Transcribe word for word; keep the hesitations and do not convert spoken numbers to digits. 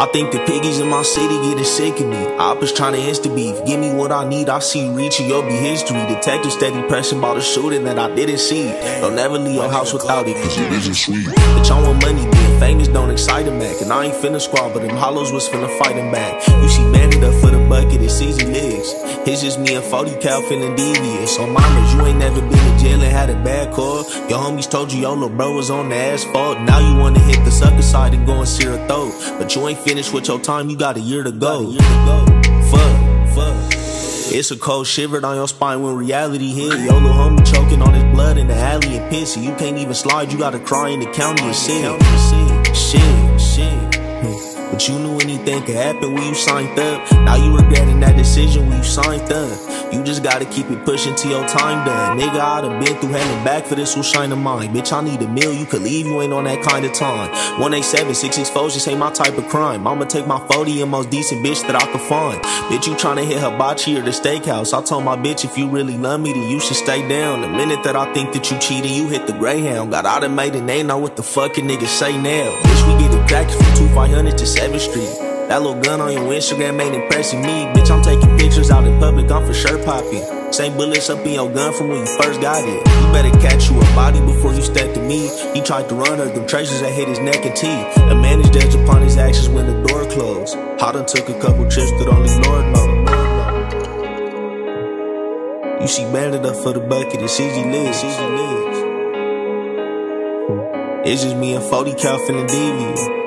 I think the piggies in my city getting sick of me. Oppas trying to insta beef. Give me what I need, I see you reaching, you'll be history. Detective steady pressing about a shooting that I didn't see. Don't never leave your house without it, cause it isn't sweet. Bitch, I want money, being famous don't excite him back. And I ain't finna squab, but them hollows was finna fight him back. You see banded up for the bucket, it's easy legs. It's just me and forty cal feeling devious. On mamas, you ain't never been to jail and had a bad call. Your homies told you your little bro was on the asphalt. Now you wanna hit the sucker side and go and sear a throat. But you ain't finished with your time, you got a year to go. Fuck, fuck. It's a cold shiver down your spine when reality hit. Yo, little homie choking on his blood in the alley and pissy. You can't even slide, you gotta cry in the county and sit. Shit, shit. But you knew anything could happen when you signed up. Now you regretting that decision when you signed up. You just gotta keep it pushing till your time done. Nigga, I done been through hell and back for this, who shine of mine. Bitch, I need a meal, you could leave, you ain't on that kind of time. one eight seven, six six four, just ain't my type of crime. I'ma take my forty and most decent bitch that I could find. Bitch, you tryna hit hibachi or the steakhouse. I told my bitch, if you really love me, then you should stay down. The minute that I think that you cheated, you hit the Greyhound. Got automated and they know what the fucking niggas say now. Bitch, we get it cracked from two five hundred to seventh street. That little gun on your Instagram ain't impressing me. Bitch, I'm taking pictures out in public, I'm for sure popping. Same bullets up in your gun from when you first got it. You better catch you a body before you step to me. He tried to run her, them traces that hit his neck and teeth. A man is judged upon his actions when the door closed. I done took a couple trips that only Lord knows. You see banded up for the bucket, it's easy lives. It's just me and forty cal feeling deviant.